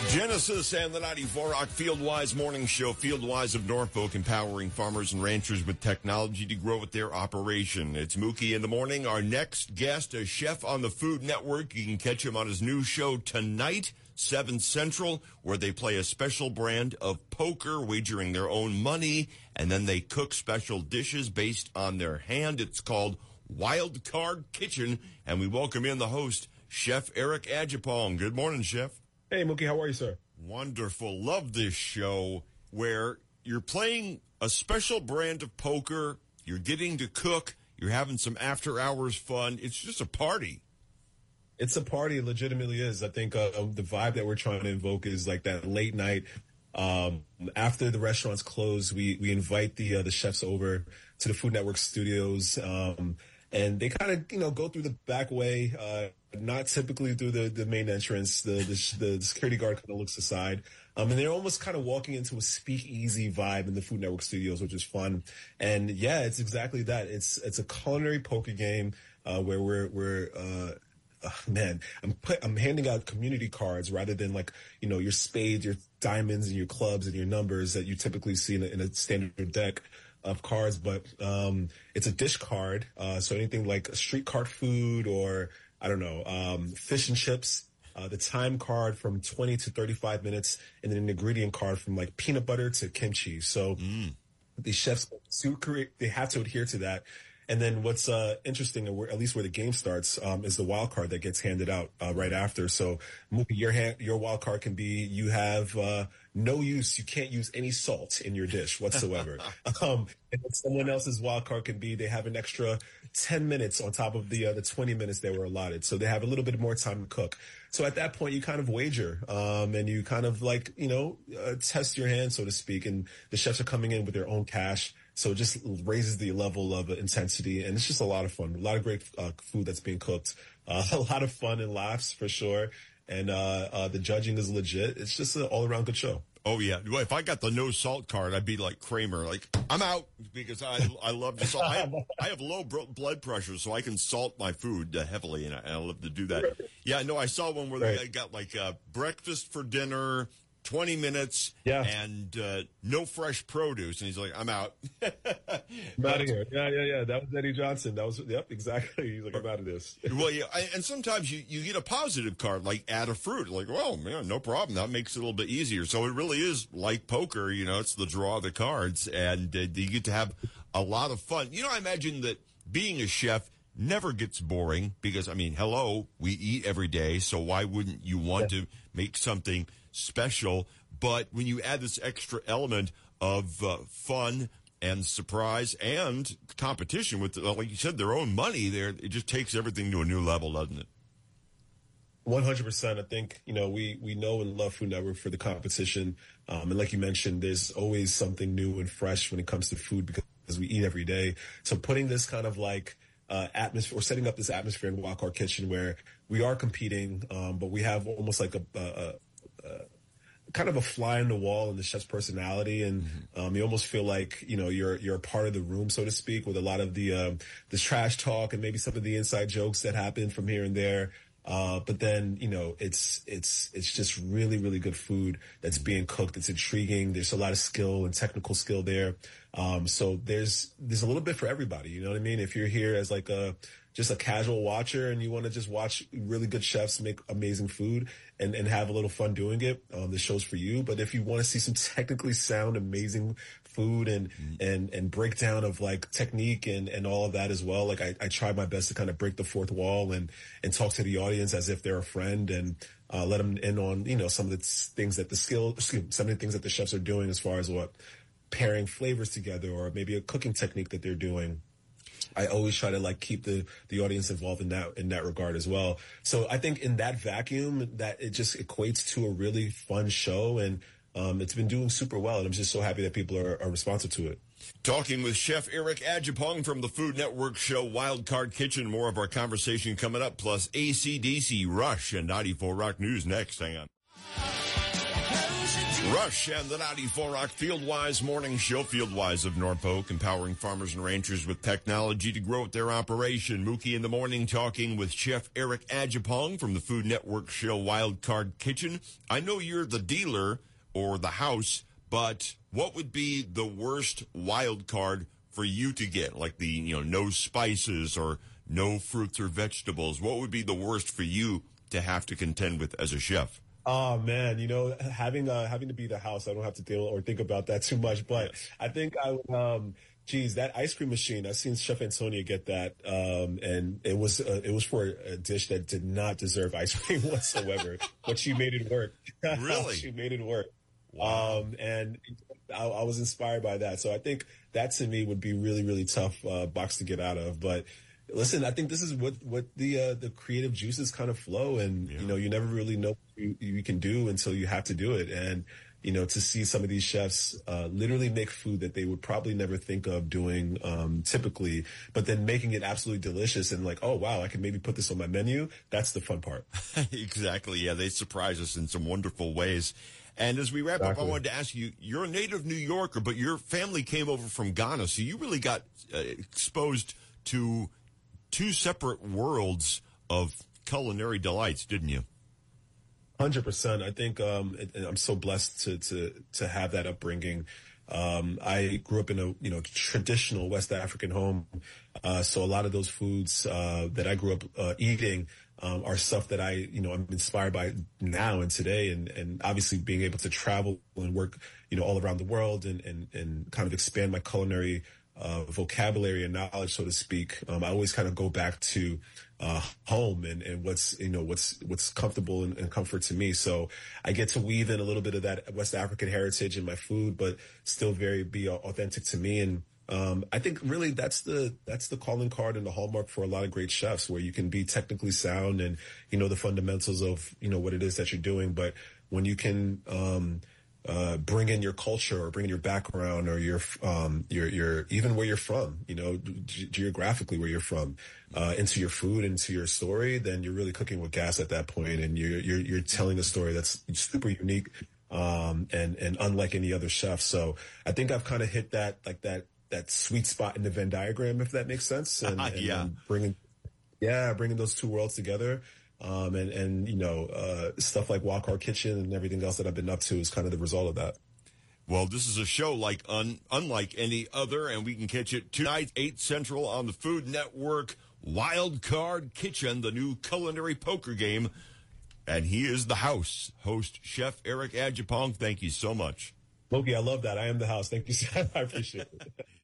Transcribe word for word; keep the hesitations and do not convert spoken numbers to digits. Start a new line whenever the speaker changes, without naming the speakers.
Genesis and the ninety-four Rock Fieldwise Morning Show. Fieldwise of Norfolk, empowering farmers and ranchers with technology to grow with their operation. It's Mookie in the morning. Our next guest, a chef on the Food Network. You can catch him on his new show tonight, seven Central, where they play a special brand of poker, wagering their own money, and then they cook special dishes based on their hand. It's called Wild Card Kitchen, and we welcome in the host, Chef Eric Ajapong. Good morning, Chef.
Hey, Mookie, how are you, sir?
Wonderful. Love this show where you're playing a special brand of poker, you're getting to cook, you're having some after-hours fun. It's just a party.
It's a party. It legitimately is. I think uh, the vibe that we're trying to invoke is like that late night. Um, after the restaurants close, we, we invite the uh, the chefs over to the Food Network studios, um, and they kind of, you know, go through the back way, uh, not typically through the, the main entrance. The, the, the security guard kind of looks aside. Um, and they're almost kind of walking into a speakeasy vibe in the Food Network studios, which is fun. And yeah, it's exactly that. It's, it's a culinary poker game, uh, where we're, we're, uh, uh man, I'm put, I'm handing out community cards rather than like, you know, your spades, your diamonds and your clubs and your numbers that you typically see in a, in a standard deck of cards. But, um, it's a dish card. Uh, so anything like street cart food or, I don't know, um, fish and chips, uh, the time card from twenty to thirty-five minutes, and then an ingredient card from like peanut butter to kimchi. So mm. the chefs, they have to adhere to that. And then what's uh, interesting, or at least where the game starts, um, is the wild card that gets handed out uh, right after. So Mookie, your hand, your wild card can be you have uh, no use, you can't use any salt in your dish whatsoever. um, and then someone else's wild card can be they have an extra ten minutes on top of the uh, the twenty minutes they were allotted. So they have a little bit more time to cook. So at that point, you kind of wager, um, and you kind of like, you know, uh, test your hand, so to speak. And the chefs are coming in with their own cash. So it just raises the level of intensity, and it's just a lot of fun. A lot of great uh, food that's being cooked. Uh, a lot of fun and laughs for sure. And uh, uh, the judging is legit. It's just an all-around good show.
Oh, yeah. Well, if I got the no salt card, I'd be like Kramer. Like, I'm out because I I love to salt. I have, I have low blood pressure, so I can salt my food uh, heavily, and I, and I love to do that. Yeah, no, I saw one where right. they got like uh, breakfast for dinner, twenty minutes,
yeah.
and uh, no fresh produce. And he's like, I'm out.
I'm out of here. Yeah, yeah, yeah. That was Eddie Johnson. That was, yep, exactly. He's like, I'm out of this.
Well, yeah, and sometimes you, you get a positive card, like add a fruit. Like, well, man, no problem. That makes it a little bit easier. So it really is like poker. You know, it's the draw of the cards, and uh, you get to have a lot of fun. You know, I imagine that being a chef never gets boring because, I mean, hello, we eat every day, so why wouldn't you want yeah. to make something special? But when you add this extra element of uh, fun and surprise and competition with, uh, like you said, their own money there, it just takes everything to a new level, doesn't it?
one hundred percent. I think, you know, we, we know and love Food Network for the competition. Um, and like you mentioned, there's always something new and fresh when it comes to food because we eat every day. So putting this kind of like uh, atmosphere, or setting up this atmosphere in Wild Card Kitchen where we are competing, um, but we have almost like a, a, a, a kind of a fly on the wall in the chef's personality, and um, you almost feel like, you know, you're you're a part of the room, so to speak, with a lot of the um, the trash talk and maybe some of the inside jokes that happen from here and there. Uh, but then, you know, it's it's it's just really, really good food that's being cooked. It's intriguing. There's a lot of skill and technical skill there. Um, so there's there's a little bit for everybody. You know what I mean? If you're here as like a just a casual watcher and you want to just watch really good chefs make amazing food and, and have a little fun doing it, um, the show's for you. But if you want to see some technically sound, amazing food and, mm. and, and breakdown of like technique and, and all of that as well, like I, I try my best to kind of break the fourth wall and, and talk to the audience as if they're a friend and, uh, let them in on, you know, some of the things that the skill, excuse me, some of the things that the chefs are doing as far as what pairing flavors together or maybe a cooking technique that they're doing. I always try to like keep the, the audience involved in that, in that regard as well. So I think in that vacuum that it just equates to a really fun show, and um, it's been doing super well. And I'm just so happy that people are, are responsive to it.
Talking with Chef Eric Ajapong from the Food Network show Wild Card Kitchen. More of our conversation coming up, plus A C D C, Rush, and ninety-four Rock News next. Hang on. Rush and the ninety-four Rock Fieldwise Morning Show. Fieldwise of Norfolk, empowering farmers and ranchers with technology to grow their operation. Mookie in the morning talking with Chef Eric Adjepong from the Food Network show Wild Card Kitchen. I know you're the dealer or the house, but what would be the worst wild card for you to get? Like the, you know, no spices or no fruits or vegetables. What would be the worst for you to have to contend with as a chef?
Oh man, you know, having uh, having to be the house, I don't have to deal or think about that too much. But yes. I think I would, um, geez, that ice cream machine. I've seen Chef Antonia get that, um, and it was uh, it was for a dish that did not deserve ice cream whatsoever, but she made it work.
Really,
she made it work.
Wow.
Um, and I, I was inspired by that. So I think that to me would be really really tough uh, box to get out of, but. Listen, I think this is what, what the uh, the creative juices kind of flow, and yeah. you know, you never really know what you, you can do until you have to do it. And you know, to see some of these chefs uh, literally make food that they would probably never think of doing um, typically, but then making it absolutely delicious and like, oh wow, I can maybe put this on my menu. That's the fun part.
Exactly. Yeah, they surprise us in some wonderful ways. And as we wrap exactly. up, I wanted to ask you, you're a native New Yorker, but your family came over from Ghana, so you really got uh, exposed to two separate worlds of culinary delights, didn't you?
one hundred percent. I think um, it, I'm so blessed to to to have that upbringing. Um, I grew up in a you know traditional West African home, uh, so a lot of those foods uh, that I grew up uh, eating um, are stuff that I you know I'm inspired by now and today, and and obviously being able to travel and work you know all around the world and and and kind of expand my culinary Uh, vocabulary and knowledge, so to speak. Um, I always kind of go back to uh, home and, and what's you know what's what's comfortable and, and comfort to me. So I get to weave in a little bit of that West African heritage in my food, but still very be authentic to me. And um, I think really that's the that's the calling card and the hallmark for a lot of great chefs, where you can be technically sound and you know the fundamentals of you know what it is that you're doing, but when you can um, Uh, bring in your culture or bring in your background or your, um, your, your, even where you're from, you know, ge- geographically where you're from, uh, into your food, into your story, then you're really cooking with gas at that point, and you're, you're, you're telling a story that's super unique, um, and, and unlike any other chef. So I think I've kind of hit that, like that, that sweet spot in the Venn diagram, if that makes sense. And, and
yeah.
um, bringing, yeah, bringing those two worlds together. Um, and, and, you know, uh, stuff like Wild Card Kitchen and everything else that I've been up to is kind of the result of that.
Well, this is a show like un, unlike any other, and we can catch it tonight, eight Central on the Food Network. Wild Card Kitchen, the new culinary poker game. And he is the house host, Chef Eric Adjepong. Thank you so much.
Loki, I love that. I am the house. Thank you. I appreciate it.